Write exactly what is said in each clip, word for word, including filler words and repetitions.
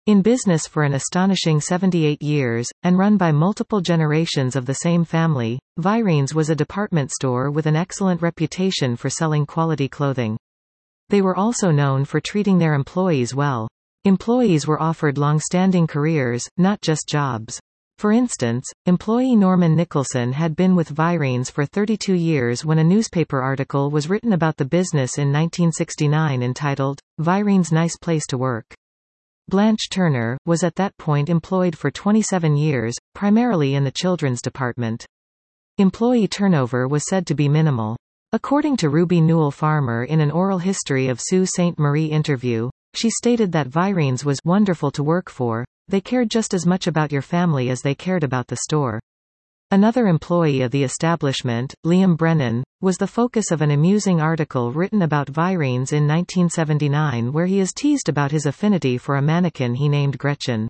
In business for an astonishing seventy-eight years, and run by multiple generations of the same family, Vireens was a department store with an excellent reputation for selling quality clothing. They were also known for treating their employees well. Employees were offered long-standing careers, not just jobs. For instance, employee Norman Nicholson had been with Vireens for thirty-two years when a newspaper article was written about the business in nineteen sixty-nine entitled, "Vireens' Nice Place to Work." Blanche Turner was at that point employed for twenty-seven years, primarily in the children's department. Employee turnover was said to be minimal. According to Ruby Newell Farmer in an oral history of Sault Ste. Marie interview, she stated that Vireens was wonderful to work for. They cared just as much about your family as they cared about the store. Another employee of the establishment, Liam Brennan, was the focus of an amusing article written about Vireens in nineteen seventy-nine where he is teased about his affinity for a mannequin he named Gretchen.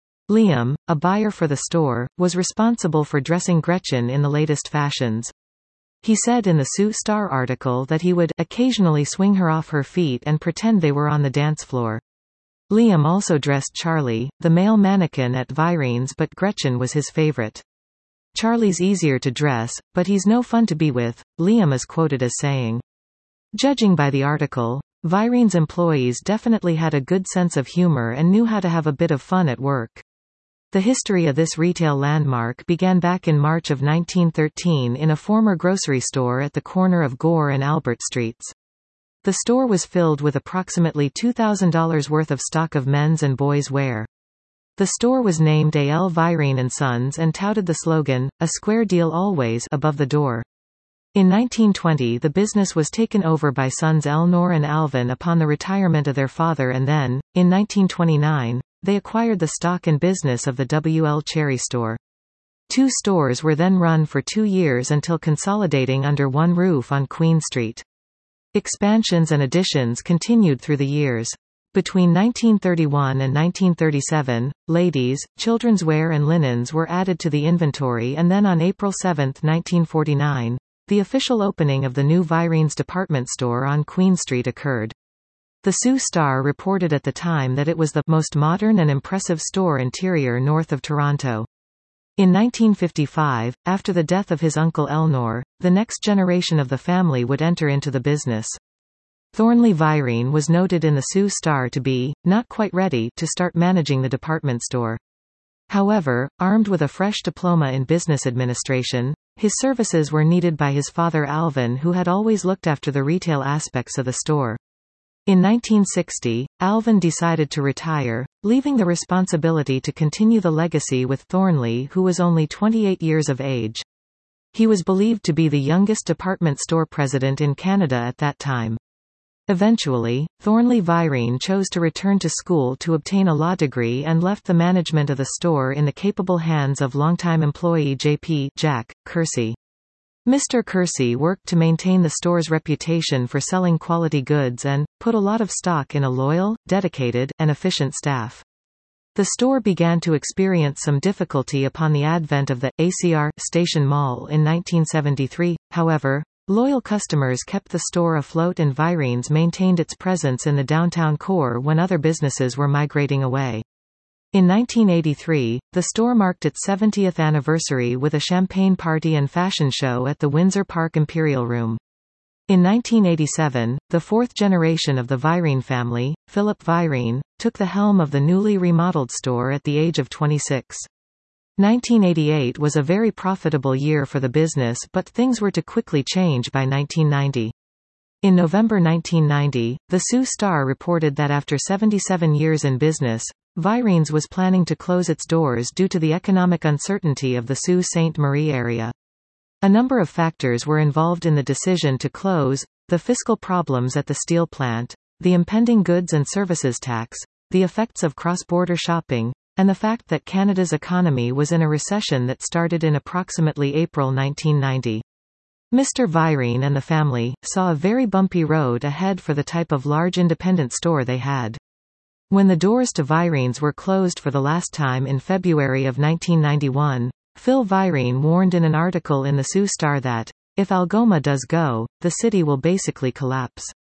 Liam, a buyer for the store, was responsible for dressing Gretchen in the latest fashions. He said in the Sault Star article that he would occasionally swing her off her feet and pretend they were on the dance floor. Liam also dressed Charlie, the male mannequin at Vireens, but Gretchen was his favorite. Charlie's easier to dress, but he's no fun to be with, Liam is quoted as saying. Judging by the article, Vireens employees definitely had a good sense of humor and knew how to have a bit of fun at work. The history of this retail landmark began back in March of nineteen thirteen in a former grocery store at the corner of Gore and Albert Streets. The store was filled with approximately two thousand dollars worth of stock of men's and boys' wear. The store was named A L Vireen and Sons and touted the slogan, "A square deal always," above the door. In nineteen twenty the business was taken over by sons Elnor and Alvin upon the retirement of their father, and then, in nineteen twenty-nine, they acquired the stock and business of the W L Cherry store. Two stores were then run for two years until consolidating under one roof on Queen Street. Expansions and additions continued through the years. Between nineteen thirty-one and nineteen thirty-seven, ladies, children's wear and linens were added to the inventory, and then on April seventh nineteen forty-nine, the official opening of the new Vireens department store on Queen Street occurred. The Sault Star reported at the time that it was the most modern and impressive store interior north of Toronto. In nineteen fifty-five, after the death of his uncle Elnor, the next generation of the family would enter into the business. Thornley Vireen was noted in the Sault Star to be, not quite ready, to start managing the department store. However, armed with a fresh diploma in business administration, his services were needed by his father Alvin, who had always looked after the retail aspects of the store. In nineteen sixty, Alvin decided to retire, leaving the responsibility to continue the legacy with Thornley, who was only twenty-eight years of age. He was believed to be the youngest department store president in Canada at that time. Eventually, Thornley Vireen chose to return to school to obtain a law degree and left the management of the store in the capable hands of longtime employee J P Jack Kersey. Mister Kersey worked to maintain the store's reputation for selling quality goods and put a lot of stock in a loyal, dedicated, and efficient staff. The store began to experience some difficulty upon the advent of the A C R Station Mall in nineteen seventy-three, however, loyal customers kept the store afloat and Vireens maintained its presence in the downtown core when other businesses were migrating away. In nineteen eighty-three, the store marked its seventieth anniversary with a champagne party and fashion show at the Windsor Park Imperial Room. In nineteen eighty-seven, the fourth generation of the Vireen family, Philip Vireen, took the helm of the newly remodeled store at the age of twenty-six. nineteen eighty-eight was a very profitable year for the business, but things were to quickly change by nineteen ninety. In November nineteen ninety, the Sault Star reported that after seventy-seven years in business, Vireens was planning to close its doors due to the economic uncertainty of the Sault Ste. Marie area. A number of factors were involved in the decision to close: the fiscal problems at the steel plant, the impending goods and services tax, the effects of cross-border shopping, and the fact that Canada's economy was in a recession that started in approximately April nineteen ninety. Mister Vireen and the family saw a very bumpy road ahead for the type of large independent store they had. When the doors to Vireens were closed for the last time in February of nineteen ninety-one, Phil Vireen warned in an article in the Sault Star that, if Algoma does go, the city will basically collapse.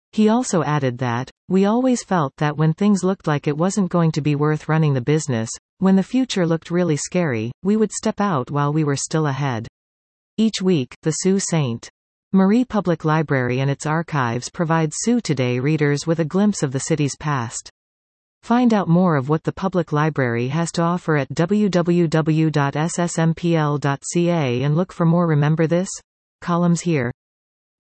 He also added that, "We always felt that when things looked like it wasn't going to be worth running the business, when the future looked really scary, we would step out while we were still ahead." Each week, the Sault Ste. Marie Public Library and its archives provide Sault Today readers with a glimpse of the city's past. Find out more of what the public library has to offer at w w w dot s s m p l dot c a and look for more Remember This? Columns here.